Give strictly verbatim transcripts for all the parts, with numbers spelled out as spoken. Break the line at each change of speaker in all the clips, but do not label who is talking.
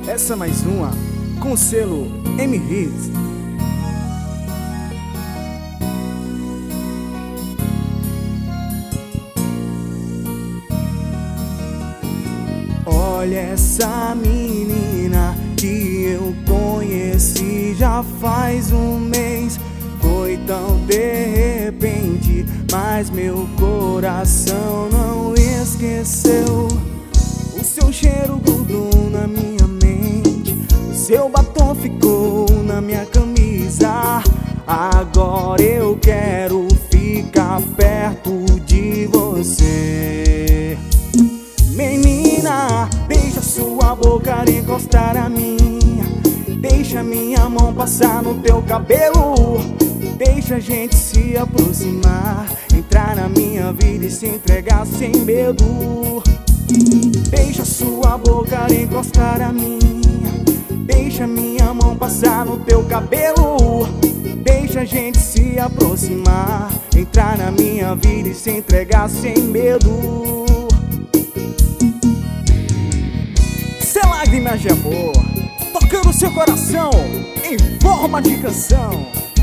Essa mais uma com o selo M-Hits. Olha essa menina que eu conheci já faz um mês. Foi tão de repente, mas meu coração não esqueceu. O seu cheiro grudou na minha mente, o seu batom ficou na minha camisa. Agora eu quero ficar perto de você. Menina, deixa sua boca encostar a minha, deixa minha mão passar no teu cabelo, deixa a gente se aproximar, entrar na minha vida e se entregar sem medo. Deixa sua boca encostar a minha, deixa minha mão passar no teu cabelo, deixa a gente se aproximar, entrar na minha vida e se entregar sem medo. Cê lágrimas de amor, tocando seu coração em forma de canção.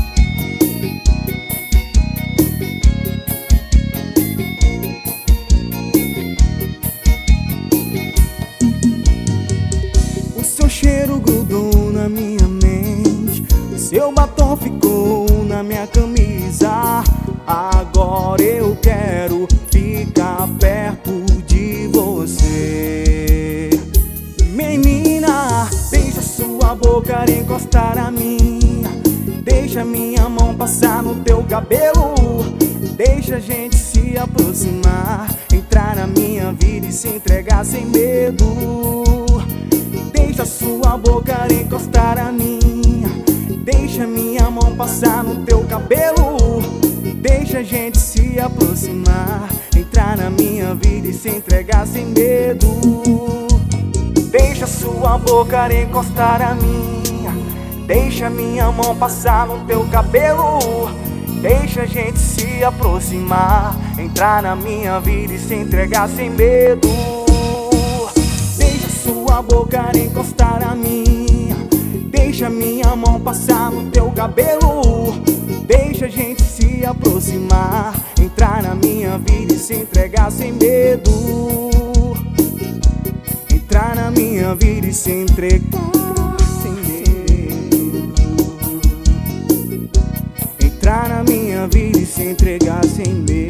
O seu cheiro grudou na minha mente, o seu batom ficou na minha camisa. Agora eu quero ficar perto de você. Menina, deixa sua boca encostar a minha, deixa minha mão passar no teu cabelo, deixa a gente se aproximar, entrar na minha vida e se entregar sem medo. Deixa sua boca encostar a minha, deixa minha mão passar no teu cabelo, deixa a gente se aproximar, entrar na minha vida e se entregar sem medo. Deixa sua boca encostar a minha, deixa minha mão passar no teu cabelo, deixa a gente se aproximar, entrar na minha vida e se entregar sem medo. Deixa sua boca encostar a minha, deixa minha mão passar no teu cabelo, deixa a gente se aproximar, entrar na minha vida e se entregar sem medo. Entrar na minha vida e se entregar sem medo. Entrar na minha vida e se entregar sem medo.